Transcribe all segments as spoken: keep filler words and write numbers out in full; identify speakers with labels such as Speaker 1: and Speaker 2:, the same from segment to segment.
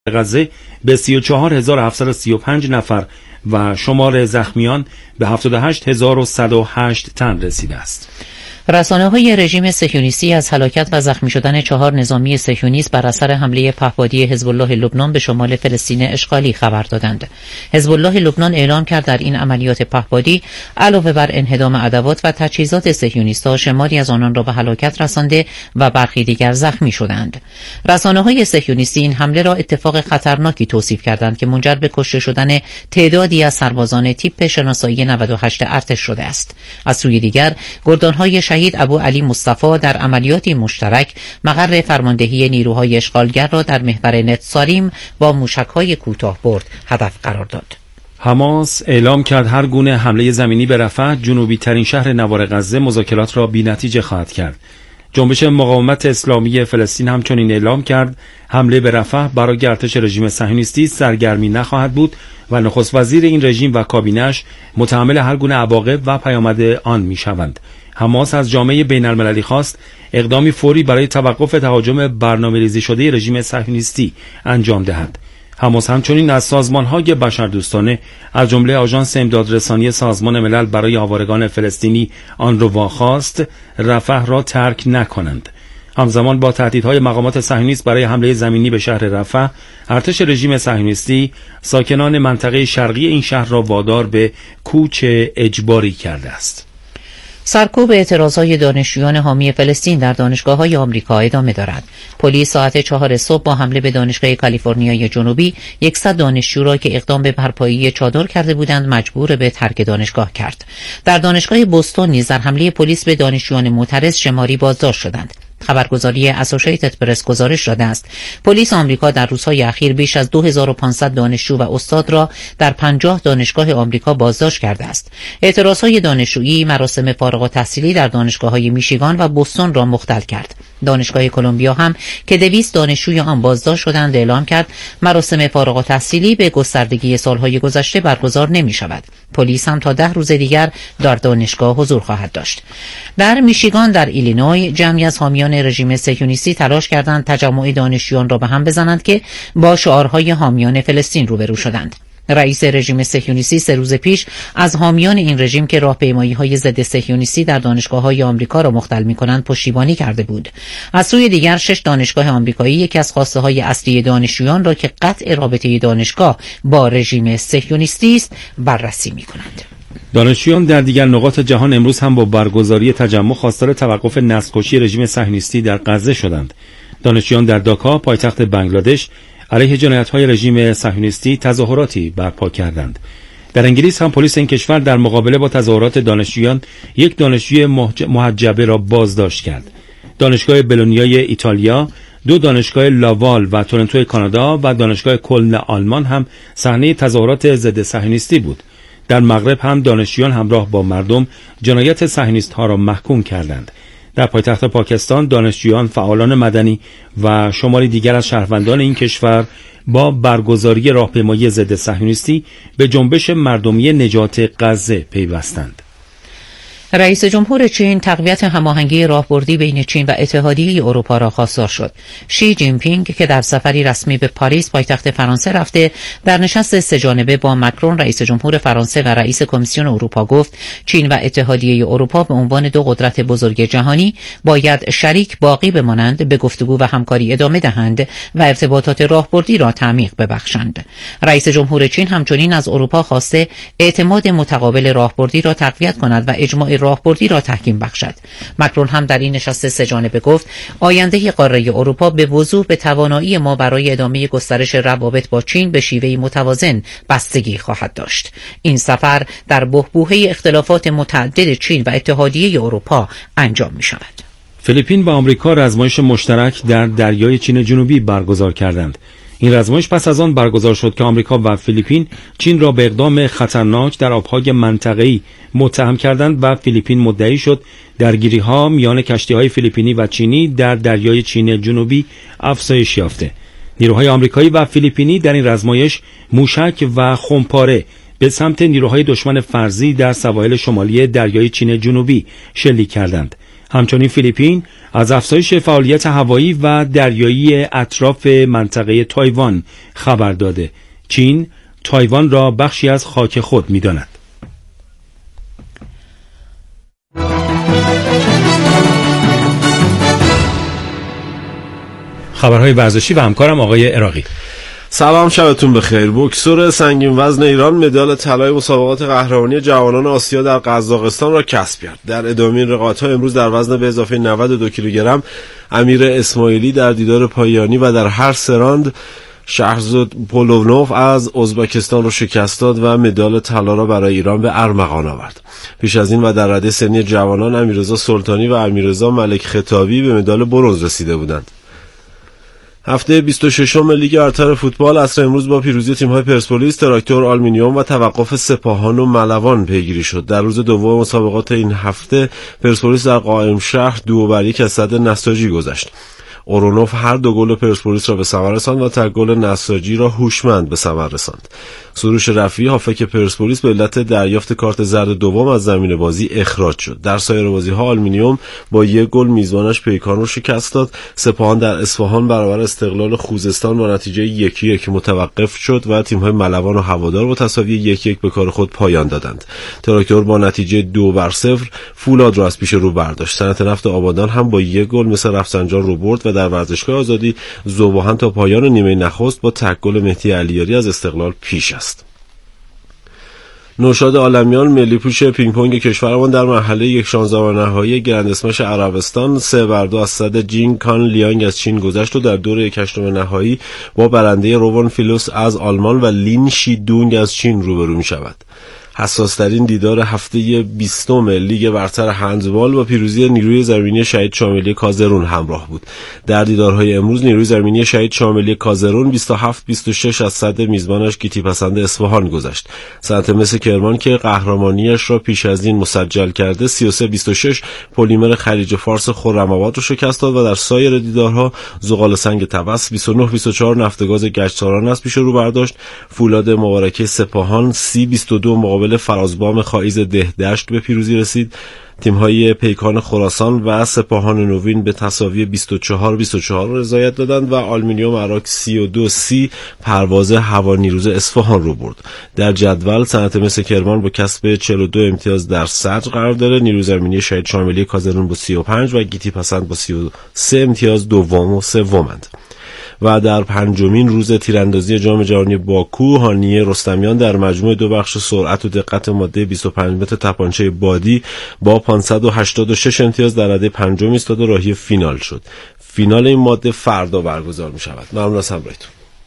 Speaker 1: غزه به سی و چهار هزار و هفتصد و سی و پنج نفر و شمار زخمیان به هفتاد و هشت هزار و صد و هشت تن رسیده است.
Speaker 2: رسانه‌های رژیم صهیونیستی از هلاکت و زخمی شدن چهار نظامی صهیونیست بر اثر حمله پهپادی حزب الله لبنان به شمال فلسطین اشغالی خبر دادند. حزب الله لبنان اعلام کرد در این عملیات پهپادی علاوه بر انهدام ادوات و تجهیزات صهیونیست‌ها شماری از آنان را به هلاکت رسانده و برخی دیگر زخمی شدند. رسانه‌های صهیونیستی این حمله را اتفاق خطرناکی توصیف کردند که منجر به کشته شدن تعدادی از سربازان تیپ شناسایی نود و هشت ارتش شده است. از سوی دیگر گردان‌های شهید ابو علی مصطفی در عملیاتی مشترک مقر فرماندهی نیروهای اشغالگر را در محور نتساریم با موشک‌های کوتاه‌برد هدف قرار داد.
Speaker 1: حماس اعلام کرد هر گونه حمله زمینی به رفح، جنوبی ترین شهر نوار غزه، مذاکرات را بی‌نتیجه خواهد کرد. جنبش مقاومت اسلامی فلسطین همچنین اعلام کرد حمله به رفح برای ارتش رژیم صهیونیستی سرگرمی نخواهد بود و نخست وزیر این رژیم و کابینه‌اش متحمل هر گونه عواقب و پیامد آن می‌شوند. حماس از جامعه بین‌المللی خواست اقدامی فوری برای توقف تهاجم برنامه‌ریزی شده رژیم صهیونیستی انجام دهد. حماس همچنین از سازمان‌های بشردوستانه از جمله آژانس امدادرسانی سازمان ملل برای آوارگان فلسطینی آنروا خواست رفح را ترک نکنند. همزمان با تهدیدهای مقامات صهیونیست برای حمله زمینی به شهر رفح، ارتش رژیم صهیونیستی ساکنان منطقه شرقی این شهر را وادار به کوچ اجباری کرده است.
Speaker 2: سرکوب اعتراضهای دانشجویان حامی فلسطین در دانشگاه‌های آمریکا ادامه دارد. پلیس ساعت چهار صبح با حمله به دانشگاه کالیفرنیای جنوبی صد دانشجو را که اقدام به برپایی چادر کرده بودند مجبور به ترک دانشگاه کرد. در دانشگاه بوستون نیز در حمله پلیس به دانشجویان معترض شماری بازداشت شدند. خبرگزاری اسوسییتد پرس گزارش داده است پلیس آمریکا در روزهای اخیر بیش از دو هزار و پانصد دانشجو و استاد را در پنجاه دانشگاه آمریکا بازداشت کرده است. اعتراضهای دانشجویی مراسم فارغ التحصیلی در دانشگاه‌های میشیگان و بوستون را مختل کرد. دانشگاه کلمبیا هم که دویست دانشجوی آن بازداشت شدند اعلام کرد مراسم فارغ التحصیلی به گستردگی سالهای گذشته برگزار نمی شود. پلیس هم تا ده روز دیگر در دانشگاه حضور خواهد داشت. در میشیگان در ایلینوی جمعی از حامیان رژیم صهیونیستی تلاش کردند تجمع دانشجویان را به هم بزنند که با شعارهای حامیان فلسطین روبرو شدند. رئیس رژیم صهیونیستی سه روز پیش از حامیان این رژیم که راهپیمایی‌های ضد صهیونیستی در دانشگاه‌های آمریکا را مختل می‌کنند پشتیبانی کرده بود. از سوی دیگر شش دانشگاه آمریکایی یکی از خواسته‌های اصلی دانشجویان را که قطع رابطه دانشگاه با رژیم صهیونیستی است بررسی می‌کنند.
Speaker 1: دانشجویان در دیگر نقاط جهان امروز هم با برگزاری تجمع خواستار توقف نسل‌کشی رژیم صهیونیستی در غزه شدند. دانشجویان در داکا پایتخت بنگلادش علیه جنایت‌های رژیم صهیونیستی تظاهراتی برپا کردند. در انگلیس هم پلیس این کشور در مقابله با تظاهرات دانشجویان یک دانشجوی محجبه را بازداشت کرد. دانشگاه بلونیای ایتالیا، دو دانشگاه لاوال و تورنتو کانادا و دانشگاه کلن آلمان هم صحنه تظاهرات ضد صهیونیستی بود. در مغرب هم دانشجویان همراه با مردم جنایت صهیونیست‌ها را محکوم کردند. در پایتخت پاکستان دانشجویان، فعالان مدنی و شماری دیگر از شهروندان این کشور با برگزاری راهپیمایی ضد صهیونیستی به جنبش مردمی نجات غزه پیوستند.
Speaker 2: رئیس جمهور چین تقویت هماهنگی راهبردی بین چین و اتحادیه اروپا را خواستار شد. شی جین پینگ که در سفری رسمی به پاریس پایتخت فرانسه رفته در نشست سه جانبه با مکرون رئیس جمهور فرانسه و رئیس کمیسیون اروپا گفت چین و اتحادیه اروپا به عنوان دو قدرت بزرگ جهانی باید شریک باقی بمانند، به گفتگو و همکاری ادامه دهند و ارتباطات راهبردی را تعمیق ببخشند. رئیس جمهور چین همچنین از اروپا خواسته اعتماد متقابل راهبردی را تقویت کند و اجماع راهبردی را تحکیم بخشد. مکرون هم در این نشست سه جانبه گفت آینده قاره اروپا به وضوح به توانایی ما برای ادامه گسترش روابط با چین به شیوهی متوازن بستگی خواهد داشت. این سفر در بحبوحه اختلافات متعدد چین و اتحادیه اروپا انجام می شود.
Speaker 1: فیلیپین و آمریکا رزمایش مشترک در دریای چین جنوبی برگزار کردند. این رزمایش پس از آن برگزار شد که آمریکا و فیلیپین چین را به اقدام خطرناک در آبهای منطقه‌ای متهم کردند و فیلیپین مدعی شد درگیری‌ها میان کشتی‌های فیلیپینی و چینی در دریای چین جنوبی افزایش یافته. نیروهای آمریکایی و فیلیپینی در این رزمایش موشک و خمپاره به سمت نیروهای دشمن فرضی در سواحل شمالی دریای چین جنوبی شلیک کردند. همچنین فیلیپین از افزایش فعالیت هوایی و دریایی اطراف منطقه تایوان خبر داده. چین تایوان را بخشی از خاک خود می‌داند. خبرهای ورزشی و همکارم آقای عراقی.
Speaker 3: سلام، شبتون بخیر. بوکسور سنگین وزن ایران مدال طلای مسابقات قهرمانی جوانان آسیا در قزاقستان را کسب کرد. در ادامه این رقابت‌ها امروز در وزن به اضافه نود و دو کیلوگرم امیر اسماعیلی در دیدار پایانی و در هر سه راند شهرزاد پولونوف از ازبکستان را شکست داد و مدال طلا را برای ایران به ارمغان آورد. پیش از این و در رده سنی جوانان امیررضا سلطانی و امیررضا ملک خطابی به مدال برنز رسیده بودند. هفته بیست و ششم لیگ برتر فوتبال عصر امروز با پیروزی تیم‌های پرسپولیس، تراکتور، آلومینیوم و توقف سپاهان و ملوان پیگیری شد. در روز دوم مسابقات این هفته پرسپولیس در قائم شهر دو بر یک از صد نساجی گذشت. اورونوف هر دو گل پرسپولیس را به ثمر رساند و تک گل نساجی را هوشمند به ثمر رساند. سروش رفیعی هافک پرسپولیس به علت دریافت کارت زرد دوم از زمین بازی اخراج شد. در سایر بازی‌ها آلومینیوم با یک گل میزبانش پیکان را شکست داد. سپاهان در اصفهان برابر استقلال خوزستان با نتیجه یک یک متوقف شد و تیم‌های ملوان و هوادار با تساوی یک یک به کار خود پایان دادند. تراکتور با نتیجه دو بر صفر فولاد را از پیش رو برداشت. صنعت نفت آبادان هم با یک گل مثل رفسنجان رو برد و در ورزشگاه آزادی ذوب‌آهن تا پایان نیمه نخست با تک گل مهدی علیاری از استقلال پیش است. نوشاد عالمیان ملی پوش پینگ پونگ کشورمان در مرحله یک شانزدهم نهایی گرند اسمش عربستان سه بر دو از صد جین کان لیانگ از چین گذشت و در دور یک هشتم نهایی با برنده روان فیلوس از آلمان و لین شی دونگ از چین روبرو می شود. حساس‌ترین دیدار هفته بیستم لیگ برتر هندبال با پیروزی نیروی زمینی شهید شاملی کازرون همراه بود. در دیدارهای امروز نیروی زمینی شهید شاملی کازرون بیست و هفت بیست و شش از صد میزبانش گیتی پسند اصفهان گذشت. صنعت مس کرمان که قهرمانیش را پیش از این مسجل کرده سی و سه بیست و شش پلیمر خلیج فارس خرم‌آباد را شکست داد و در سایر دیدارها زغال سنگ طبس بیست و نه بیست و چهار نفتگاز گچساران از پیش رو برداشت. فولاد مبارکه سپاهان سی بیست و دو مقابل فرازبام خائیز دهدشت به پیروزی رسید. تیم‌های پیکان خراسان و سپاهان نوین به تساوی بیست و چهار بیست و چهار رضایت دادند و آلومینیوم عراق سی و دو سی پرواز هوانیروز اصفهان رو برد. در جدول صنعت مس کرمان با کسب چهل و دو امتیاز در صدر قرار داره. نیروی زمینی شهید شاملی کازرون با سی و پنج و گیتی پسند با سی و سه امتیاز دوم و سومند. و در پنجمین روز تیراندازی جام جهانی باکو هانیه رستمیان در مجموع دو بخش سرعت و دقت ماده بیست و پنج متر تپانچه بادی با پانصد و هشتاد و شش امتیاز در رده پنجم ایستاد و راهی فینال شد. فینال این ماده فردا برگزار می شود. ممنون از همراهیتون.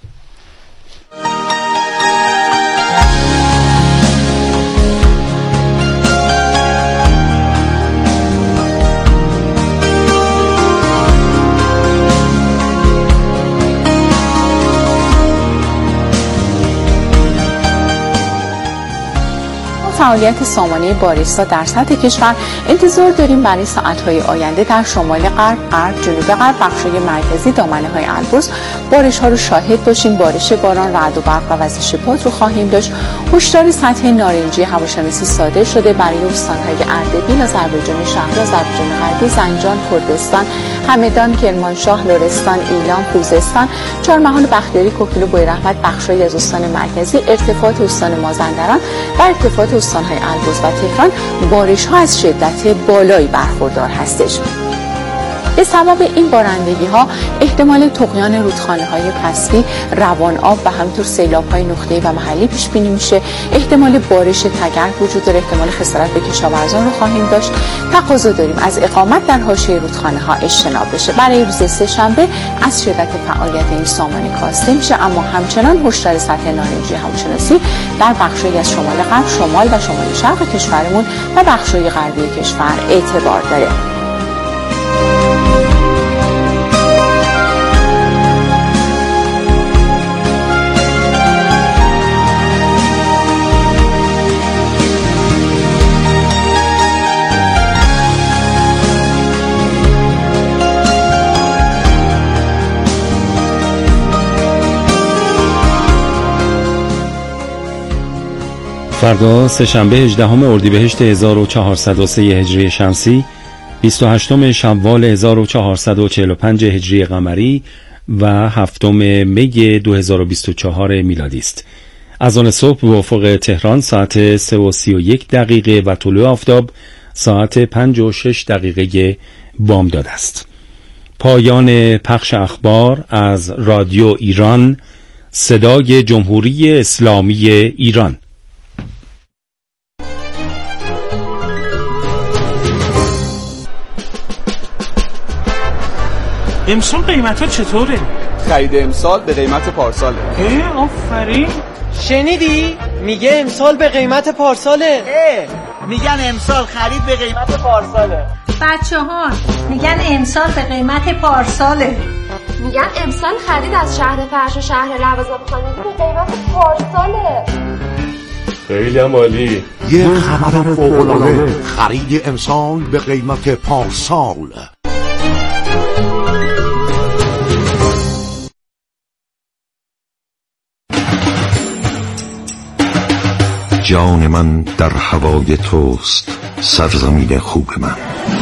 Speaker 4: فعالیت سامانه باریستا در سطح کشور انتظار داریم برای ساعت‌های آینده در شمال غرب، غرب، جنوب غرب، بخش‌های مرکزی، دامنه‌های البرز بارش‌ها رو شاهد باشیم. بارش باران، رعد و برق و وزش باد رو خواهیم داشت. هشدار سطح نارنجی هواشناسی صادر شده برای استان‌های اردبیل، آذربایجان شرقی، آذربایجان غربی، زنجان، کردستان، همدان، کرمانشاه، لرستان، ایلام، خوزستان، چهارمحال، بختیاری، کوکیل و بویراحمد، بخش‌هایی از استان مرکزی، ارتفاعات استان مازندران و ارتفاعات استان‌های البرز و تهران بارش‌ها از شدت بالایی برخوردار هستش. به سبب این بارندگی‌ها احتمال طغیان رودخانه‌های پستی، روان آب و همینطور سیلاب‌های نقطه‌ای و محلی پیش بینی میشه. احتمال بارش تگرگ وجود داره، احتمال خسارت به کشاورزان رو خواهیم داشت. تقاضا داریم از اقامت در حاشیه رودخانه‌ها اجتناب بشه. برای روز سه‌شنبه از شدت فعالیت این سامانه کاسته میشه، اما همچنان هشدار سطح نارنجی هواشناسی در بخش‌هایی از شمال غرب، شمال و شمال شرق کشورمون و بخش‌های غربی کشور اعتبار داره.
Speaker 1: فردا سه‌شنبه هجدهم اردیبهشت هزار و چهارصد و سه هجری شمسی بیست و هشتم شوال هزار و چهارصد و چهل و پنج هجری قمری و هفتم می دو هزار و بیست و چهار میلادی است. از آن صبح به افق تهران ساعت سه و سی و یک دقیقه و طلوع آفتاب ساعت پنج و شش دقیقه بامداد است. پایان پخش اخبار از رادیو ایران، صدای جمهوری اسلامی ایران.
Speaker 5: امسال قیمت ها چطوره؟
Speaker 6: خرید امسال به قیمت پارساله.
Speaker 5: اه آفرین.
Speaker 7: شنیدی؟ میگه امسال به قیمت پارساله.
Speaker 8: اه میگن امسال خرید به قیمت پارساله.
Speaker 9: بچه ها میگن امسال به قیمت پارساله.
Speaker 10: میگن امسال خرید از شهر فرش و شهر لوازم خانگی به قیمت پارساله.
Speaker 3: خیلی هم عالی.
Speaker 11: یه خبر فوق‌العاده، خرید امسال به قیمت پارسال. جان من در هوای توست، سرزمین خوب من.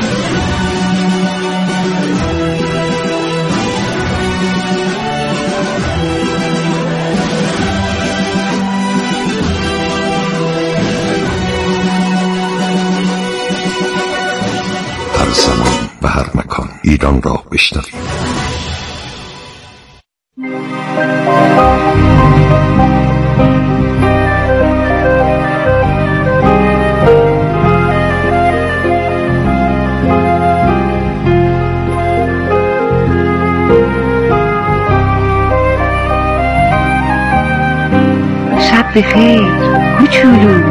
Speaker 11: هر زمان و هر مکان ایران را بشنوید.
Speaker 12: شب بخیر کوچولو.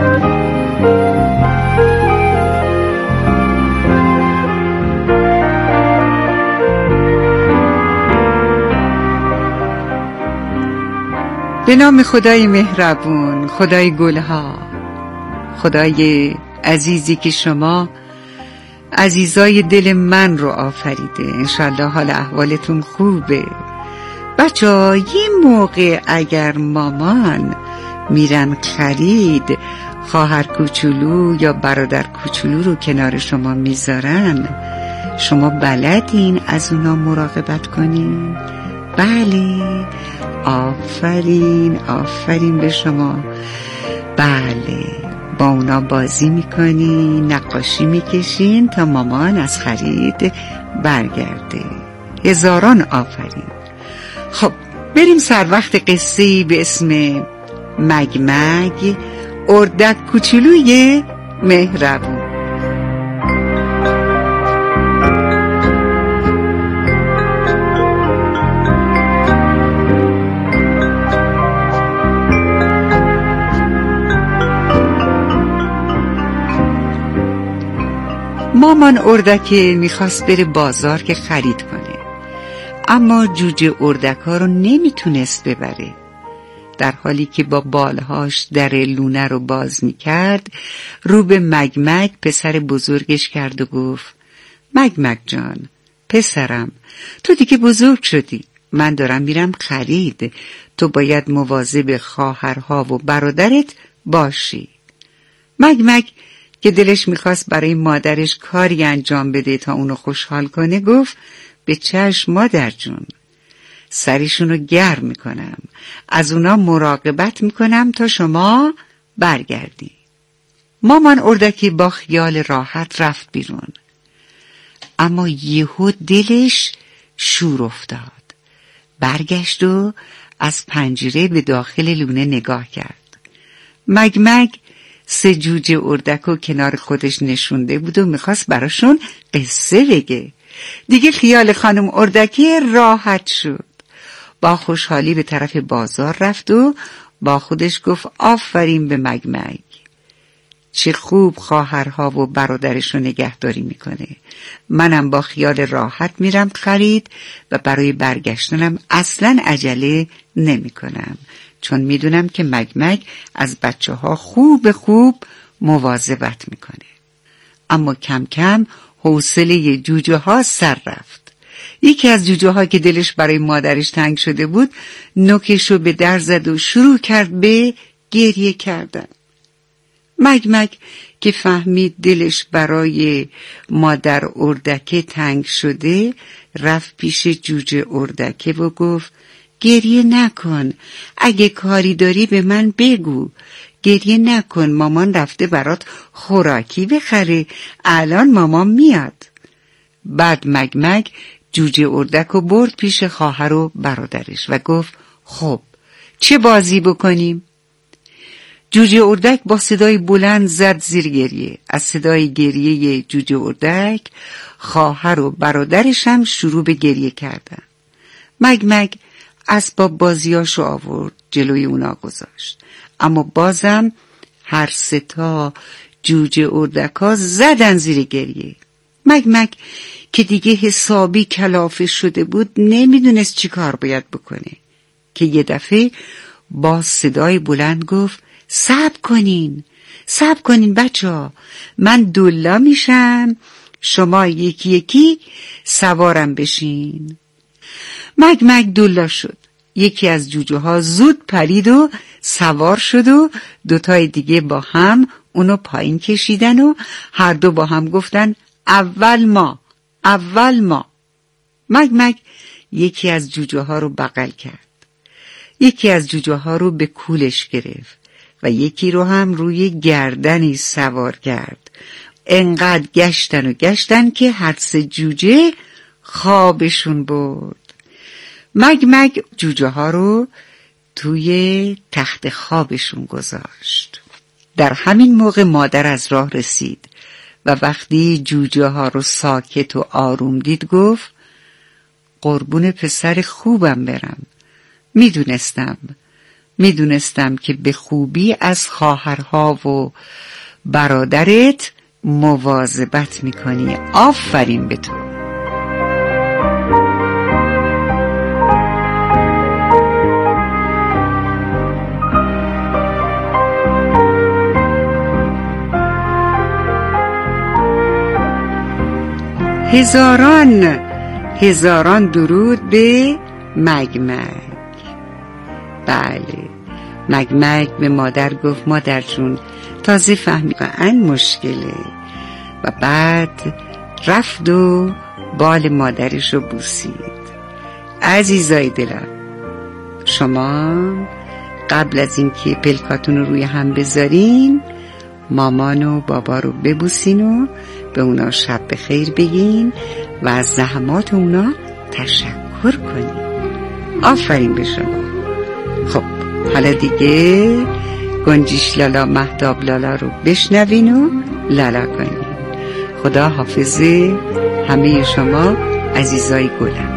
Speaker 13: به نام خدای مهربون، خدای گلها، خدای عزیزی که شما عزیزای دل من رو آفریده. انشالله حال احوالتون خوبه. بچه ها یه موقع اگر مامان میرن خرید، خواهر کوچولو یا برادر کوچولو رو کنار شما میذارن، شما بلدین از اونا مراقبت کنین؟ بله، آفرین آفرین به شما. بله، با اونا بازی میکنین، نقاشی میکشین تا مامان از خرید برگرده. هزاران آفرین. خب بریم سر وقت قصه‌ای به اسم مگمگ، اردک کوچولوی مهربون. مامان اردک میخواست بره بازار که خرید کنه، اما جوجه اردک‌ها رو نمیتونست ببره. در حالی که با بالهاش در لونه رو باز میکرد، رو به مگمگ پسر بزرگش کرد و گفت: مگمگ جان، پسرم، تو دیگه بزرگ شدی، من دارم میرم خرید، تو باید مواظب خواهرها و برادرت باشی. مگمگ که دلش میخواست برای مادرش کاری انجام بده تا اونو خوشحال کنه، گفت: به چشم مادر جون، سریشونو گرم میکنم، از اونا مراقبت میکنم تا شما برگردی. مامان اردکی با خیال راحت رفت بیرون، اما یهو دلش شور افتاد. برگشت و از پنجره به داخل لونه نگاه کرد. مگمگ سه جوجه اردکو کنار خودش نشونده بود و میخواست براشون قصه بگه. دیگه خیال خانم اردکی راحت شد. با خوشحالی به طرف بازار رفت و با خودش گفت: آفرین به مگمگ، چه خوب خواهرها و برادرش رو نگهداری میکنه. منم با خیال راحت میرم خرید و برای برگشتنم اصلا عجله نمیکنم، چون میدونم که مگمگ از بچه ها خوب خوب مواظبت میکنه. اما کم کم حوصله جوجه ها سر رفت. یکی از جوجه ها که دلش برای مادرش تنگ شده بود، نوکش رو به در زد و شروع کرد به گریه کردن. مگمگ که فهمید دلش برای مادر اردکه تنگ شده، رفت پیش جوجه اردکه و گفت گریه نکن، اگه کاری داری به من بگو. گریه نکن، مامان رفته برات خوراکی بخره، الان مامان میاد. بعد مگمگ جوجه اردک رو برد پیش خواهر و برادرش و گفت خب چه بازی بکنیم؟ جوجه اردک با صدای بلند زد زیر گریه. از صدای گریه جوجه اردک خواهر و برادرش هم شروع به گریه کردن. مگمگ اسباب بازیاشو آورد جلوی اونا گذاشت، اما بازم هر سه تا جوجه اردکا زدن زیر گریه. مگمگ که دیگه حسابی کلافه شده بود نمیدونست چی کار باید بکنه که یه دفعه با صدای بلند گفت صبر کنین، صبر کنین بچه ها، من دولا میشم، شما یکی یکی سوارم بشین. مگمگ دولا شد. یکی از جوجه ها زود پرید و سوار شد و دوتای دیگه با هم اونو پایین کشیدن و هر دو با هم گفتن اول ما، اول ما. مگمگ یکی از جوجه ها رو بغل کرد، یکی از جوجه ها رو به کولش گرفت و یکی رو هم روی گردنی سوار کرد. انقدر گشتن و گشتن که هر سه جوجه خوابشون برد. مگمگ جوجه ها رو توی تخت خوابشون گذاشت. در همین موقع مادر از راه رسید و وقتی جوجه ها رو ساکت و آروم دید گفت قربون پسر خوبم برم. میدونستم میدونستم که به خوبی از خواهرها و برادرت مواظبت میکنی. آفرین به تو. هزاران هزاران درود به مگمگ. بله، مگمگ به مادر گفت مادر جون تازه فهمی واقعا مشکله، و بعد رفت و بال مادرش رو بوسید. عزیزای دلم، شما قبل از اینکه پلکاتون رو روی هم بذارین مامان و بابا رو ببوسین و به اونا شب بخیر بگین و از زحمات اونا تشکر کنین. آفرین به شما. خب حالا دیگه گنجیش لالا مهتاب لالا رو بشنوین و لالا کنین. خدا حافظ همه شما عزیزای گلم.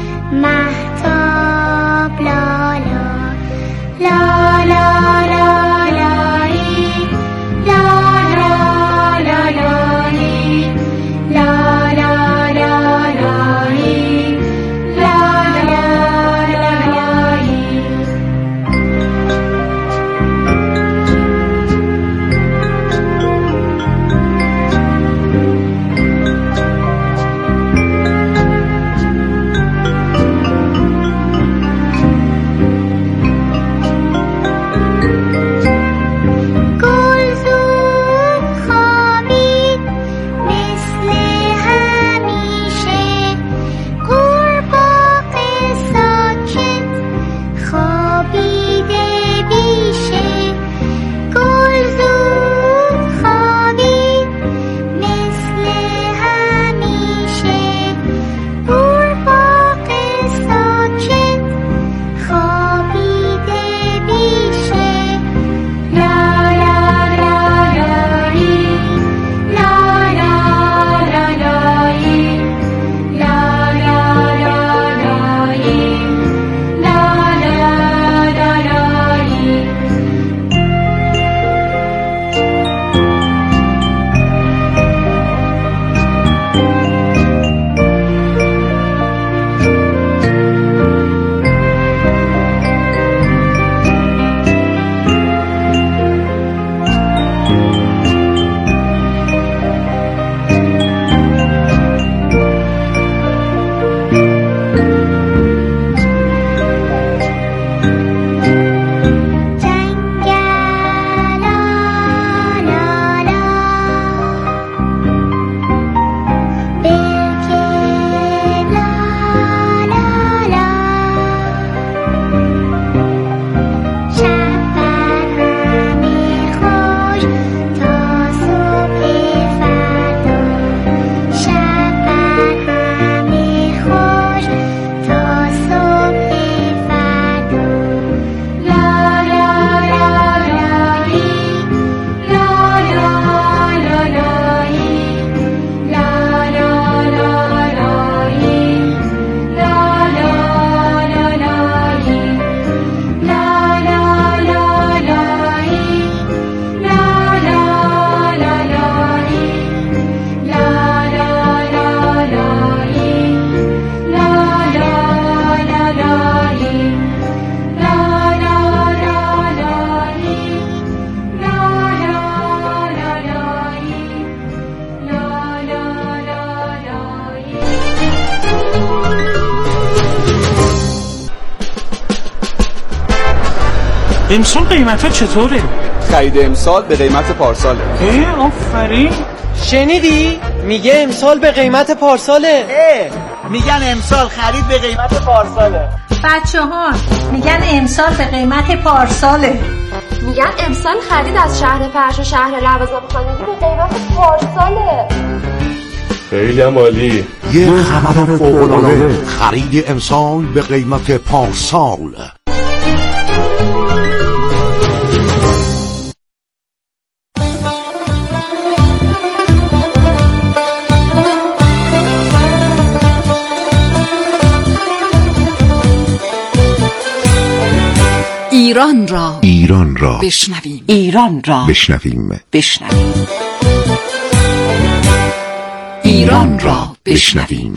Speaker 14: La la la
Speaker 5: امسال قیمت ها چطوره؟
Speaker 6: خرید امسال به قیمت پارساله.
Speaker 5: اه آفرین.
Speaker 7: شنیدی؟ میگه امسال به قیمت پارساله.
Speaker 8: اه میگن امسال خرید به قیمت پارساله.
Speaker 9: بچه ها میگن امسال به قیمت پارساله.
Speaker 10: میگن امسال خرید از شهر فرش و شهر لوازم خانگی به قیمت پارساله.
Speaker 3: خیلی هم عالی.
Speaker 11: یه خبر فوق‌العاده، خرید امسال به قیمت پارسال.
Speaker 14: ایران را
Speaker 11: ایران را
Speaker 14: بشنویم.
Speaker 13: ایران را
Speaker 11: بشنویم.
Speaker 13: بشنویم.
Speaker 14: ایران را بشنویم.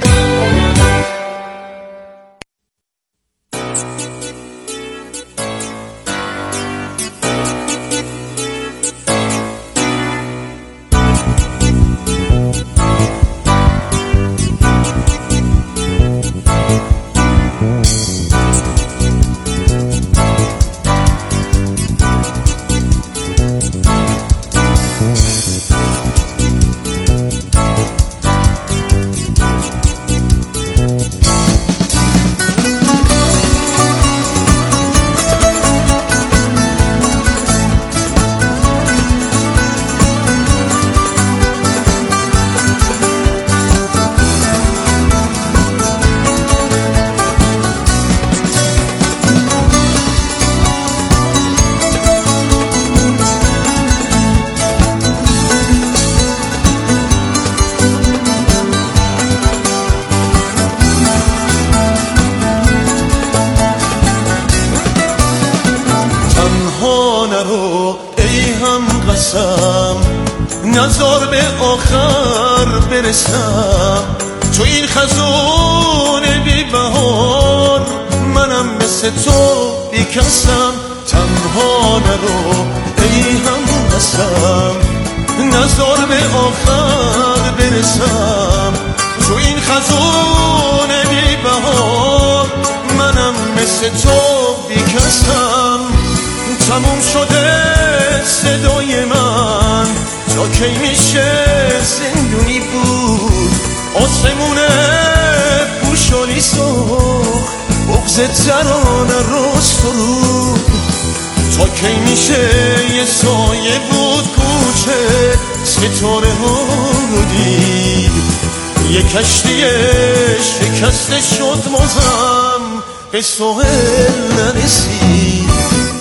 Speaker 15: نزار به آخر برسم، تو این خزون بی بهار منم مثل تو بی کسم. تنها نرو ای هم قسم، نزار به آخر برسم، تو این خزون بی بهار منم مثل تو بی کسم. تموم شده صدای من، تا کی میشه زندونی بود؟ آسمون پوشالی سرخ، بغض ترانه راست رو. تا کی میشه یه سایه بود کوچه ستاره ها رو دید؟ یه کشتی شکسته شد مازم به ساحل نرسید.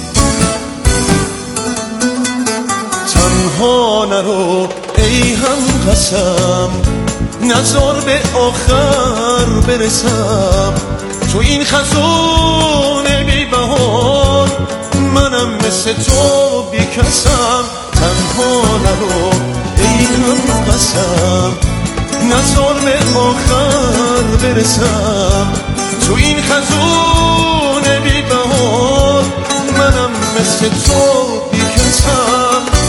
Speaker 15: تنها نرو ای هم قسم، نزار به آخر برسم، تو این خزون بی بهار منم مثل تو بی کسم. تنها نرو ای هم قسم، نزار به آخر برسم، تو این خزون بی بهار منم مثل تو بی کسم.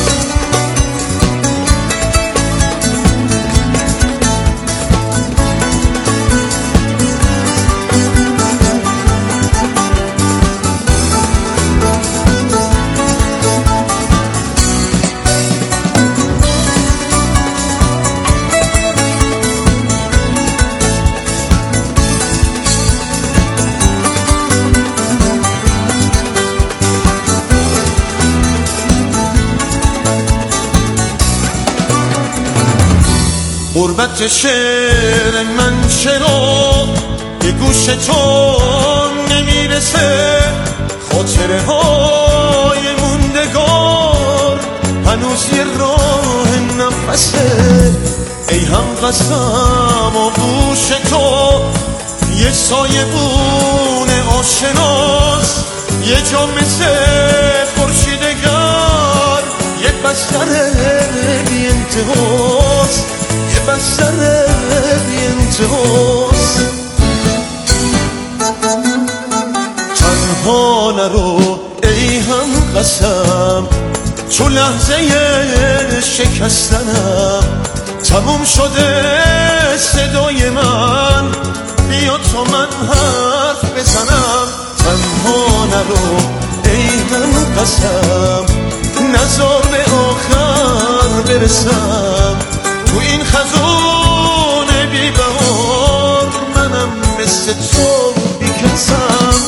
Speaker 15: غربت شعر من چرا به گوش تو نمیرسه؟ خاطره های موندگار هنوز یه راه نفسه. ای هم قسم آغوش تو یه سایه بونه آشناس، یه جا مثل خورشیدگر، یه بستر بی انتهاست، یه بستر بی انتهاست. تنها نرو ای هم قسم، چو لحظه شکستنم تموم شده صدای من، بیا تا من حرف بزنم. تنها نرو ای هم قسم نزار به آخر برسم تو این خزون بی بهار منم مثل تو بی کسم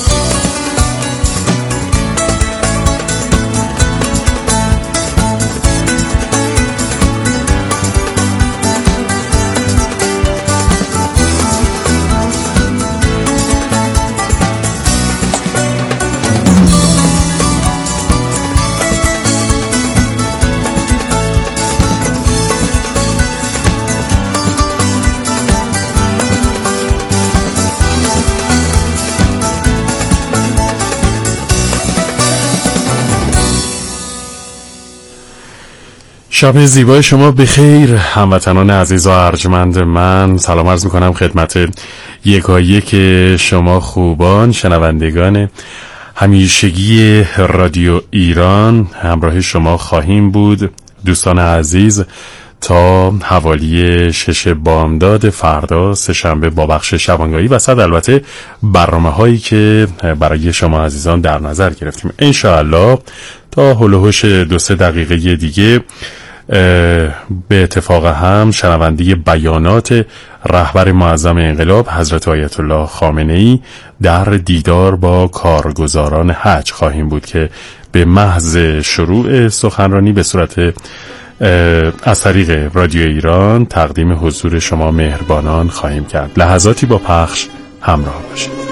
Speaker 16: شب زیبای شما بخیر هموطنان عزیز و ارجمند من. سلام عرض میکنم خدمت یکایک شما خوبان شنوندگان همیشگی رادیو ایران. همراه شما خواهیم بود دوستان عزیز تا حوالی شش بامداد فردا سه شنبه با بخش شبانگاهی و صد البته برنامه هایی که برای شما عزیزان در نظر گرفتیم. انشاءالله تا هول و هوش دو سه دقیقه دیگه به اتفاق هم شنونده بیانات رهبر معظم انقلاب حضرت آیت الله خامنه‌ای در دیدار با کارگزاران حج خواهیم بود که به محض شروع سخنرانی به صورت از طریق رادیو ایران تقدیم حضور شما مهربانان خواهیم کرد. لحظاتی با پخش همراه باشید.